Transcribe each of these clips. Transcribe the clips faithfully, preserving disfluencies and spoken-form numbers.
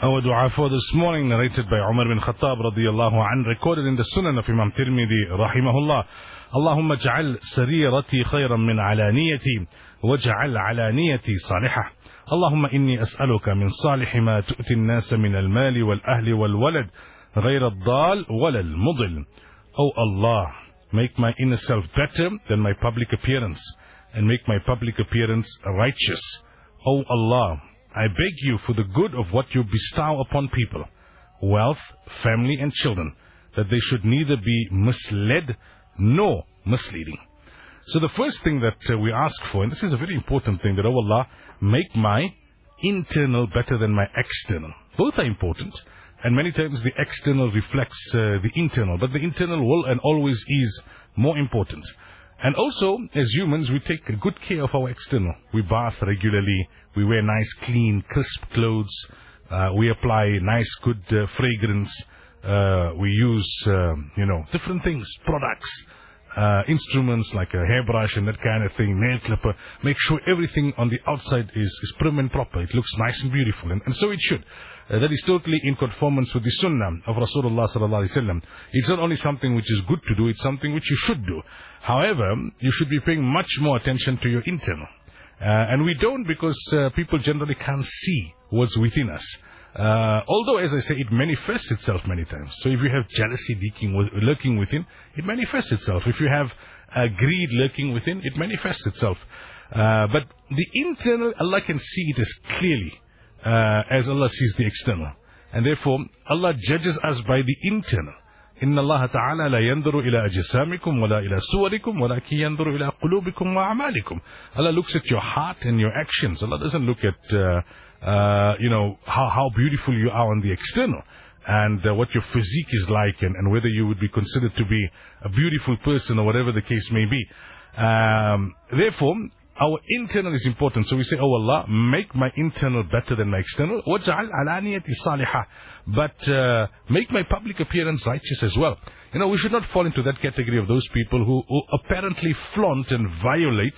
Our dua for this morning, narrated by Umar bin Khattab radiyallahu an, recorded in the Sunan of Imam Tirmidhi rahimahullah. Allahumma ja'al sarirati khayran min alaniyati, waj'al alaniyati salihah. Allahumma inni as'aluka min salihi ma tu'ti an-nasa min al-mali wal-ahli wal-walad, ghayra ad-dal wal-mudil. Oh Allah, make my inner self better than my public appearance, and make my public appearance righteous. Oh Allah, I beg you for the good of what you bestow upon people, wealth, family and children, that they should neither be misled nor misleading. So the first thing that uh, we ask for, and this is a very important thing, that, oh Allah, make my internal better than my external. Both are important, and many times the external reflects uh, the internal, but the internal will and always is more important. And also, as humans, we take good care of our external. We bath regularly. We wear nice, clean, crisp clothes. Uh, we apply nice, good uh, fragrance. Uh, we use, uh, you know, different things, products, uh, instruments like a hairbrush and that kind of thing, nail clipper. Make sure everything on the outside is, is prim and proper. It looks nice and beautiful. And, and so it should. Uh, that is totally in conformance with the sunnah of Rasulullah sallallahu alaihi wasallam. It's not only something which is good to do, it's something which you should do. However, you should be paying much more attention to your internal. Uh, and we don't, because uh, people generally can't see what's within us. Uh, although, as I say, it manifests itself many times. So if you have jealousy leaking, lurking within, it manifests itself. If you have uh, greed lurking within, it manifests itself. Uh, but the internal, Allah can see it as clearly uh, as Allah sees the external. And therefore, Allah judges us by the internal. إن الله تعالى لا ينظر إلى أجسامكم ولا إلى صوركم ولكن ينظر إلى قلوبكم وأعمالكم. Allah looks at your heart and your actions. Allah doesn't look at uh, uh, you know how, how beautiful you are on the external and uh, what your physique is like, and, and whether you would be considered to be a beautiful person or whatever the case may be. Um, therefore, our internal is important. So we say, oh Allah, make my internal better than my external. وَجْعَلْ عَلَانِيَتِ صَالِحَةً. But uh, make my public appearance righteous as well. You know, we should not fall into that category of those people who, who apparently flaunt and violate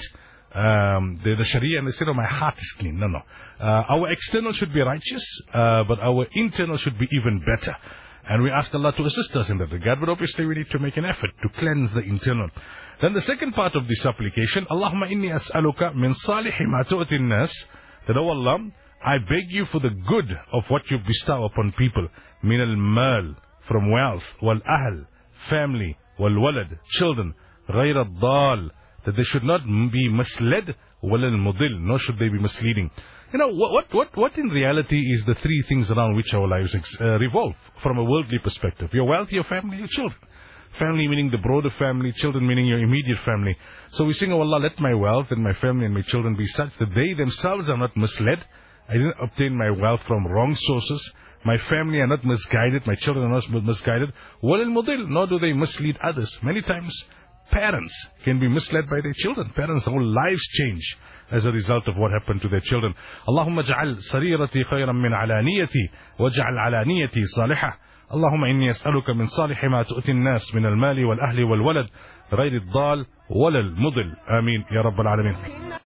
um, the, the Sharia and they say, oh, my heart is clean. No, no. Uh, our external should be righteous, uh, but our internal should be even better. And we ask Allah to assist us in that regard, but obviously we need to make an effort to cleanse the internal. Then the second part of the supplication, Allahumma inni as'aluka min salihi ma tu'ti an-nas, that, oh Allah, I beg you for the good of what you bestow upon people, min al-mal, from wealth, wal-ahl, family, wal-walad, children, ghayr ad-dal, that they should not be misled, wal-mudil, nor should they be misleading. You know, what, what, what in reality is the three things around which our lives uh, revolve from a worldly perspective? Your wealth, your family, your children. Family meaning the broader family, children meaning your immediate family. So we sing, oh Allah, let my wealth and my family and my children be such that they themselves are not misled. I didn't obtain my wealth from wrong sources. My family are not misguided. My children are not misguided. Walil mudil, nor do they mislead others. Many times, parents can be misled by their children. Parents' whole lives change as a result of what happened to their children. Allahumma ja'al sarirati khayran min alaniyati, waj'al alaniyati salihah. اللهم إني أسألك من صالح ما تؤتي الناس من المال والأهل والولد غير الضال ولا المضل. آمين يا رب العالمين.